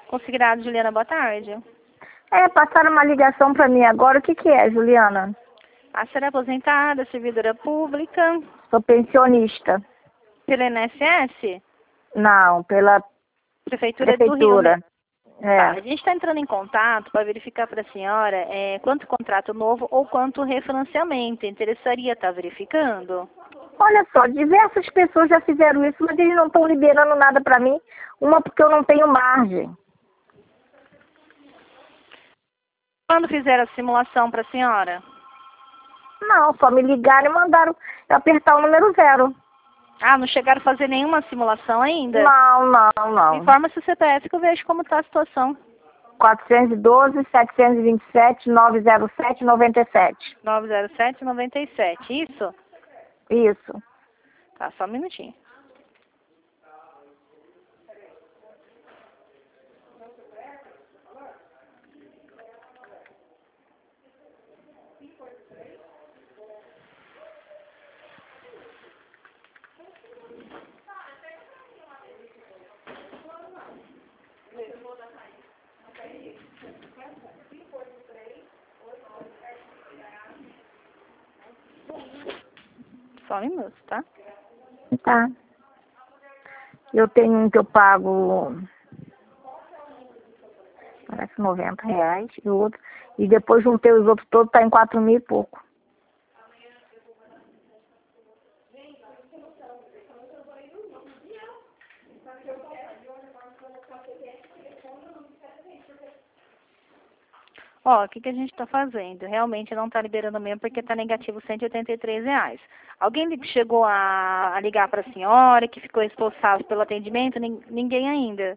Considerado, Juliana, boa tarde. Passaram uma ligação para mim agora. O que que é, Juliana? A senhora é aposentada, servidora pública, Sou pensionista. pela INSS? Não, pela Prefeitura do Rio, né? prefeitura. Tá, a gente está entrando em contato para verificar para a senhora quanto contrato novo ou quanto refinanciamento. Interessaria estar verificando? Olha só, diversas pessoas já fizeram isso, mas eles não estão liberando nada para mim. Uma porque eu não tenho margem. Quando fizeram a simulação para a senhora? Não, só me ligaram e mandaram eu apertar o número 0. Ah, não chegaram a fazer nenhuma simulação ainda? Não. Informa seu CPF que eu vejo como está a situação. 412-727-907-97. 907-97, isso? Isso. Tá, só um minutinho. Só um minuto, tá? Tá. Eu tenho um que eu pago, parece R$ 90, e o outro, e depois juntei os outros todos, tá em 4.000 e pouco. Ó, o que a gente está fazendo? Realmente não está liberando mesmo porque está negativo R$ 183. Alguém chegou a ligar para a senhora, que ficou responsável pelo atendimento? Ninguém ainda.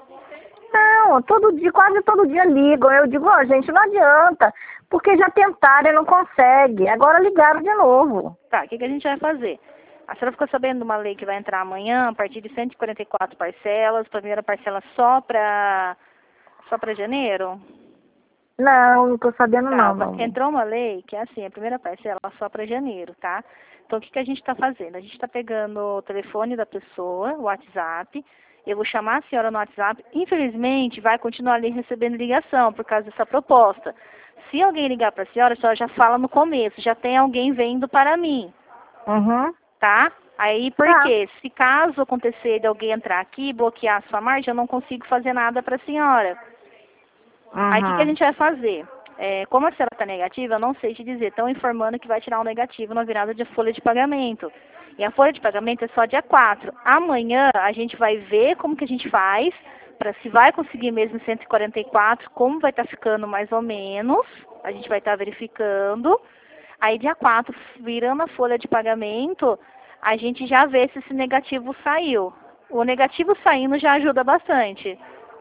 Não, todo dia, quase todo dia ligam. Eu digo, gente, não adianta, porque já tentaram e não consegue. Agora ligaram de novo. Tá, o que a gente vai fazer? A senhora ficou sabendo de uma lei que vai entrar amanhã, a partir de 144 parcelas, primeira parcela só para janeiro? Não estou sabendo Tá, não. entrou uma lei que é assim, a primeira parcela só para janeiro, tá? Então, o que a gente está fazendo? A gente está pegando o telefone da pessoa, o WhatsApp, eu vou chamar a senhora no WhatsApp, infelizmente vai continuar ali recebendo ligação por causa dessa proposta. Se alguém ligar para a senhora já fala no começo, já tem alguém vendo para mim, tá? Aí, por quê? Se caso acontecer de alguém entrar aqui e bloquear a sua margem, eu não consigo fazer nada para a senhora. Aí, o que a gente vai fazer? Como a senhora está negativa, eu não sei te dizer. Estão informando que vai tirar um negativo na virada de folha de pagamento. E a folha de pagamento é só dia 4. Amanhã a gente vai ver como que a gente faz, para se vai conseguir mesmo 144, como vai estar ficando mais ou menos. A gente vai estar verificando. Aí dia 4, virando a folha de pagamento, a gente já vê se esse negativo saiu. O negativo saindo já ajuda bastante.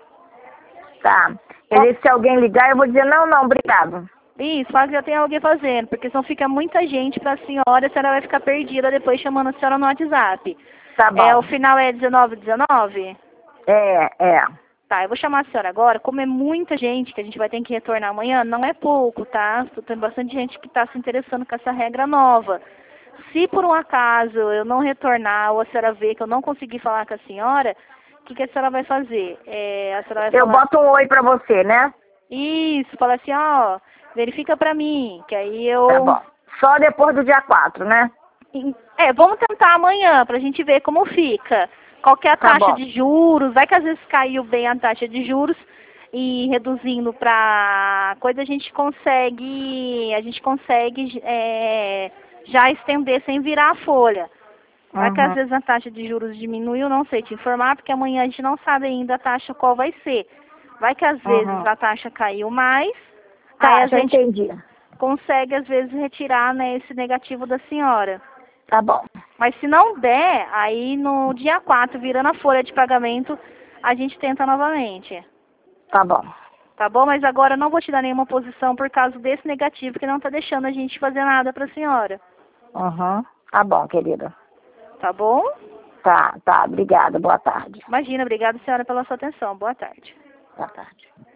Tá. Quer dizer, se alguém ligar, eu vou dizer, não, obrigado. Isso, faz que já tem alguém fazendo, porque senão fica muita gente para a senhora vai ficar perdida depois chamando a senhora no WhatsApp. Tá bom. O final é 1919? É. Tá, eu vou chamar a senhora agora, como é muita gente que a gente vai ter que retornar amanhã, não é pouco, tá? Tem bastante gente que está se interessando com essa regra nova. Se por um acaso eu não retornar ou a senhora ver que eu não consegui falar com a senhora, o que a senhora vai fazer? A senhora vai eu falar... boto um oi pra você, né? Isso, fala assim, verifica pra mim, que aí eu... Tá bom. Só depois do dia 4, né? Vamos tentar amanhã pra gente ver como fica. Qual que é a taxa de juros, vai que às vezes caiu bem a taxa de juros e reduzindo pra coisa a gente consegue já estender sem virar a folha. Vai que às vezes a taxa de juros diminuiu, não sei te informar, porque amanhã a gente não sabe ainda a taxa qual vai ser. Vai que às vezes a taxa caiu mais, tá, aí a gente entendi. consegue às vezes retirar, né, esse negativo da senhora. Tá bom. Mas se não der, aí no dia 4, virando a folha de pagamento, a gente tenta novamente. Tá bom. Tá bom? Mas agora eu não vou te dar nenhuma posição por causa desse negativo que não tá deixando a gente fazer nada pra senhora. Tá bom, querida. Tá bom? Tá. Obrigada. Boa tarde. Imagina, obrigada, senhora, pela sua atenção. Boa tarde. Boa tarde.